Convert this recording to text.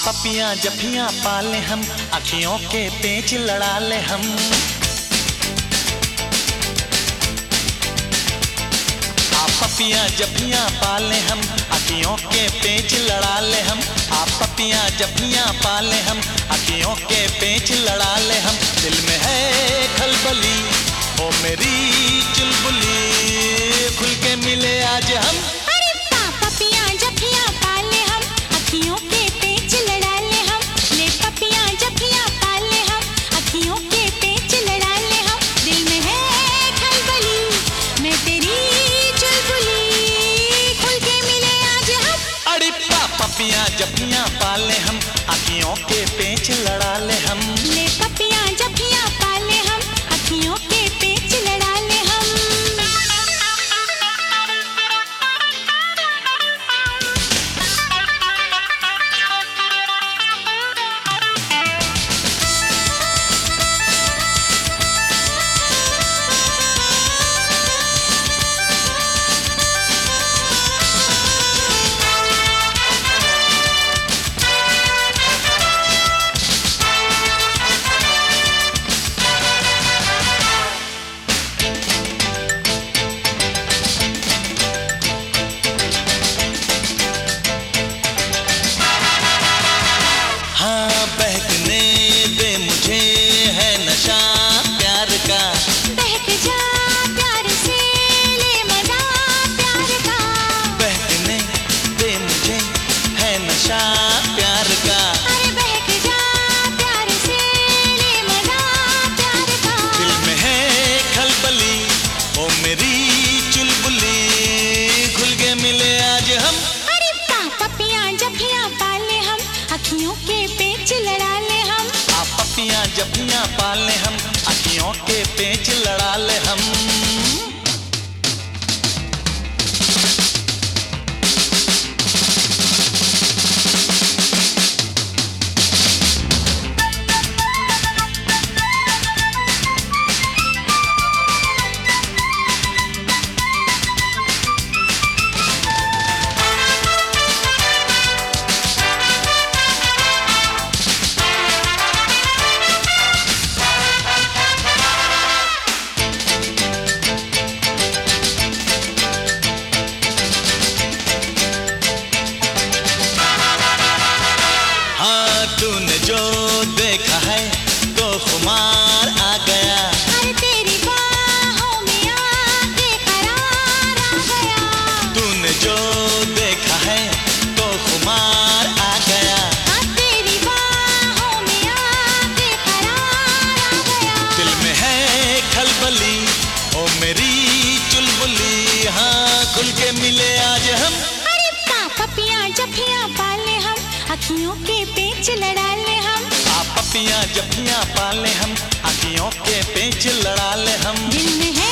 पपियां जफियां पाले हम, अखियों के पेच लड़ा ले हम। पपियां जफियां पाले हम, अखियों के पेच लड़ा ले हम। आप पपियां जफियां पाले हम, अखियों के पेच लड़ा ले हम। दिल में है खलबली ओ मेरी चुलबुली, खुल के मिले आज हम। अरे पपियां जफियां पाले हम, अखियों के पेच लड़ा ले हम। ले पपियां जफियां पाले हम, अखियों के पेच लड़ा ले हम। दिल में है खलबली मैं तेरी चुलबुली, खुल के मिले आज हम। अरे पपियां जफियां पाले हम, अखियों के पेच लड़ा ले हम। ले पपियां जफियां पाले हम, अखियों के पेच लड़ा ले हम। बहकने दे मुझे है नशा प्यार का। बहक जा प्यार से ले मजा प्यार का। बहकने दे मुझे है नशा प्यार का। अरे बहक जा प्यार से ले मजा प्यार का। दिल में है खलबली ओ मेरी चुलबुली, खुल के मिले आज हम। अरे पपियां जफियां पाले हम, अखियों के पेच लड़ा ले हम। आप पपियां जफियां पाले हम, अखियों के पेच लड़ा ले हम। तूने जो देखा है तो खुमार आ गया। अरे तेरी बाहों में आके करार आ गया। तूने जो देखा है तो खुमार आ गया। हाँ तेरी बाहों में आके करार आ गया। दिल में है खलबली ओ मेरी चुलबुली, हाँ खुल के मिले आज हम। अरे पपियां जफियां पाले हम, अखियों के पेच लड़ा ले हम। आप पपियां जफियां पाले हम, अखियों के पेच लड़ा ले हम। दिल में है